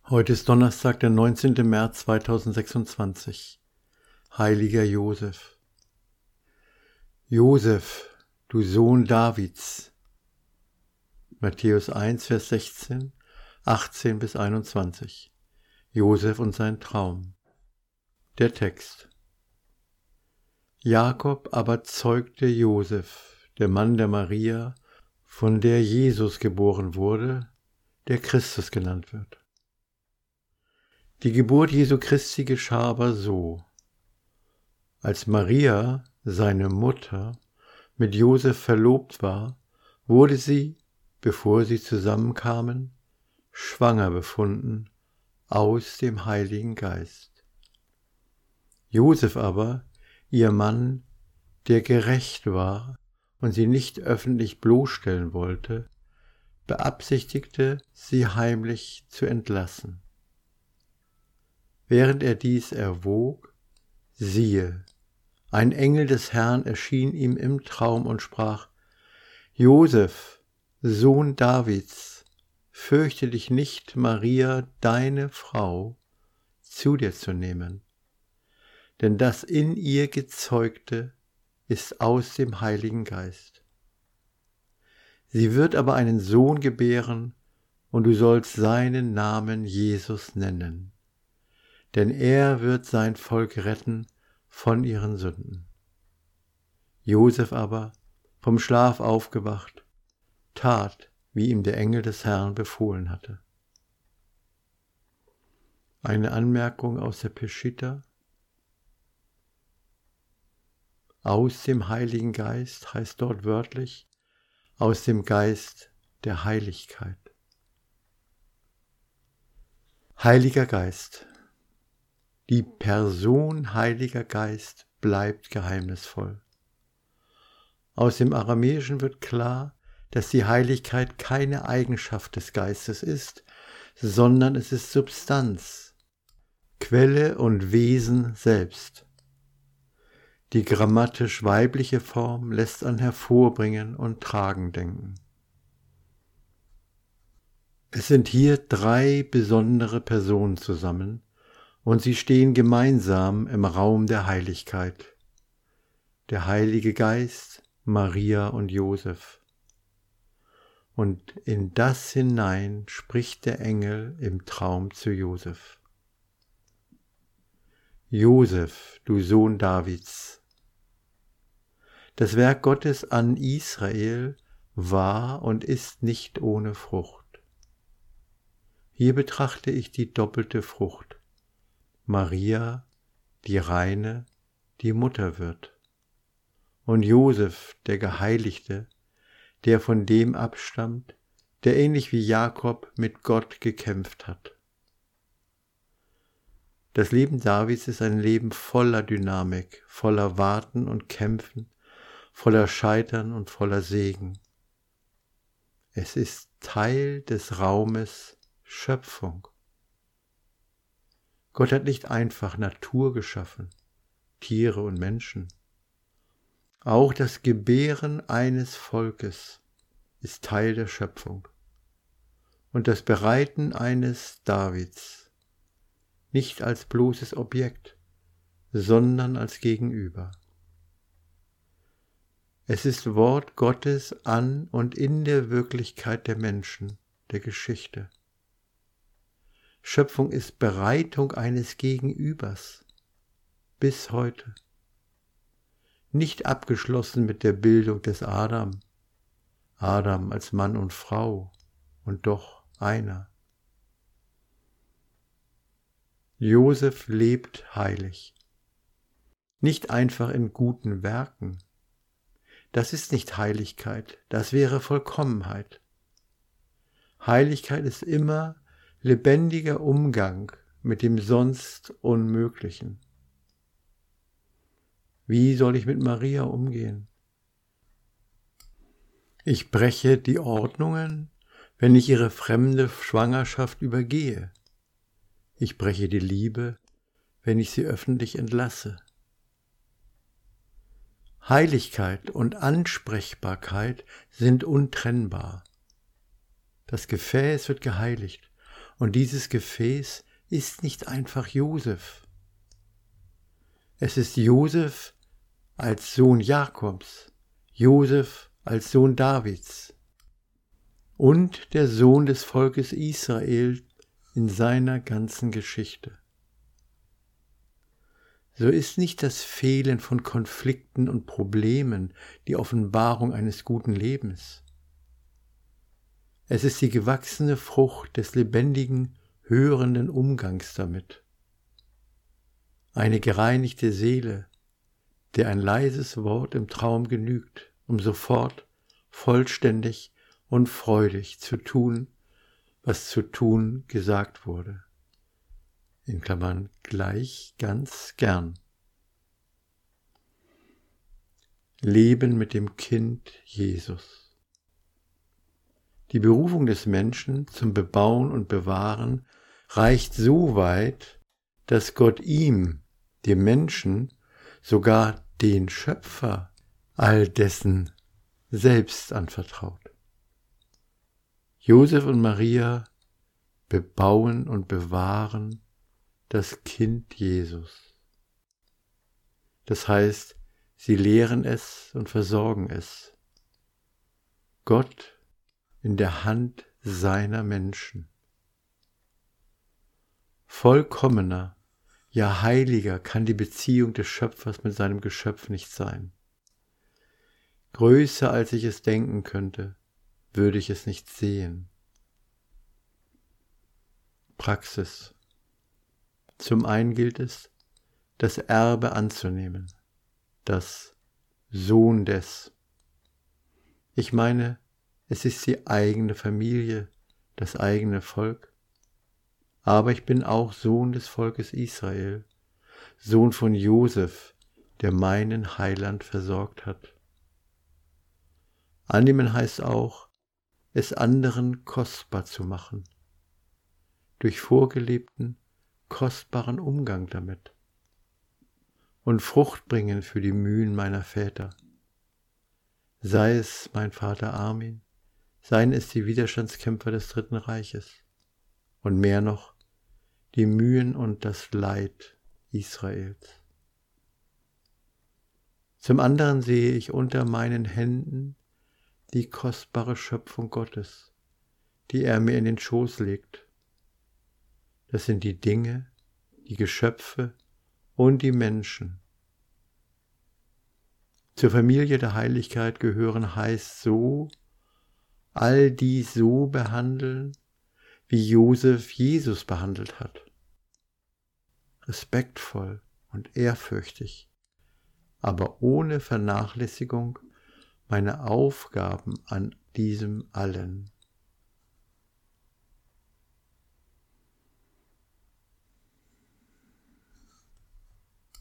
Heute ist Donnerstag, der 19. März 2026. Heiliger Josef. Josef, du Sohn Davids. Matthäus 1, Vers 16, 18 bis 21. Josef und sein Traum. Der Text. Jakob aber zeugte Josef, der Mann der Maria, von der Jesus geboren wurde, der Christus genannt wird. Die Geburt Jesu Christi geschah aber so: Als Maria, seine Mutter, mit Josef verlobt war, wurde sie, bevor sie zusammenkamen, schwanger befunden aus dem Heiligen Geist. Josef aber, ihr Mann, der gerecht war und sie nicht öffentlich bloßstellen wollte, beabsichtigte, sie heimlich zu entlassen. Während er dies erwog, siehe, ein Engel des Herrn erschien ihm im Traum und sprach: Josef, Sohn Davids, fürchte dich nicht, Maria, deine Frau, zu dir zu nehmen, denn das in ihr Gezeugte ist aus dem Heiligen Geist. Sie wird aber einen Sohn gebären, und du sollst seinen Namen Jesus nennen. Denn er wird sein Volk retten von ihren Sünden. Josef aber, vom Schlaf aufgewacht, tat, wie ihm der Engel des Herrn befohlen hatte. Eine Anmerkung aus der Peshitta. Aus dem Heiligen Geist heißt dort wörtlich aus dem Geist der Heiligkeit. Heiliger Geist. Die Person Heiliger Geist bleibt geheimnisvoll. Aus dem Aramäischen wird klar, dass die Heiligkeit keine Eigenschaft des Geistes ist, sondern es ist Substanz, Quelle und Wesen selbst. Die grammatisch weibliche Form lässt an Hervorbringen und Tragen denken. Es sind hier drei besondere Personen zusammen, und sie stehen gemeinsam im Raum der Heiligkeit: der Heilige Geist, Maria und Josef. Und in das hinein spricht der Engel im Traum zu Josef. Josef, du Sohn Davids. Das Werk Gottes an Israel war und ist nicht ohne Frucht. Hier betrachte ich die doppelte Frucht: Maria, die Reine, die Mutter wird, und Josef, der Geheiligte, der von dem abstammt, der ähnlich wie Jakob mit Gott gekämpft hat. Das Leben Davids ist ein Leben voller Dynamik, voller Warten und Kämpfen, voller Scheitern und voller Segen. Es ist Teil des Raumes Schöpfung. Gott hat nicht einfach Natur geschaffen, Tiere und Menschen. Auch das Gebären eines Volkes ist Teil der Schöpfung und das Bereiten eines Davids, nicht als bloßes Objekt, sondern als Gegenüber. Es ist Wort Gottes an und in der Wirklichkeit der Menschen, der Geschichte. Schöpfung ist Bereitung eines Gegenübers bis heute. Nicht abgeschlossen mit der Bildung des Adam als Mann und Frau und doch einer. Josef lebt heilig. Nicht einfach in guten Werken. Das ist nicht Heiligkeit, das wäre Vollkommenheit. Heiligkeit ist immer lebendiger Umgang mit dem sonst Unmöglichen. Wie soll ich mit Maria umgehen? Ich breche die Ordnungen, wenn ich ihre fremde Schwangerschaft übergehe. Ich breche die Liebe, wenn ich sie öffentlich entlasse. Heiligkeit und Ansprechbarkeit sind untrennbar. Das Gefäß wird geheiligt Und dieses Gefäß ist nicht einfach Josef. Es ist Josef als Sohn Jakobs, Josef als Sohn Davids und der Sohn des Volkes Israel in seiner ganzen Geschichte. So ist nicht das Fehlen von Konflikten und Problemen die Offenbarung eines guten Lebens. Es ist die gewachsene Frucht des lebendigen, hörenden Umgangs damit. Eine gereinigte Seele, der ein leises Wort im Traum genügt, um sofort vollständig und freudig zu tun, was zu tun gesagt wurde. In Klammern gleich ganz gern. Leben mit dem Kind Jesus. Die Berufung des Menschen zum Bebauen und Bewahren reicht so weit, dass Gott ihm, dem Menschen, sogar den Schöpfer all dessen selbst anvertraut. Josef und Maria bebauen und bewahren das Kind Jesus. Das heißt, sie lehren es und versorgen es. Gott in der Hand seiner Menschen. Vollkommener, ja heiliger kann die Beziehung des Schöpfers mit seinem Geschöpf nicht sein. Größer als ich es denken könnte, würde ich es nicht sehen. Praxis. Zum einen gilt es, das Erbe anzunehmen, das Sohn des. Ich meine, es ist die eigene Familie, das eigene Volk, aber ich bin auch Sohn des Volkes Israel, Sohn von Josef, der meinen Heiland versorgt hat. Annehmen heißt auch, es anderen kostbar zu machen, durch vorgelebten, kostbaren Umgang damit und Frucht bringen für die Mühen meiner Väter. Sei es mein Vater Armin, seien es die Widerstandskämpfer des Dritten Reiches und mehr noch die Mühen und das Leid Israels. Zum anderen sehe ich unter meinen Händen die kostbare Schöpfung Gottes, die er mir in den Schoß legt. Das sind die Dinge, die Geschöpfe und die Menschen. Zur Familie der Heiligkeit gehören heißt so, all dies so behandeln, wie Josef Jesus behandelt hat. Respektvoll und ehrfürchtig, aber ohne Vernachlässigung meiner Aufgaben an diesem allen.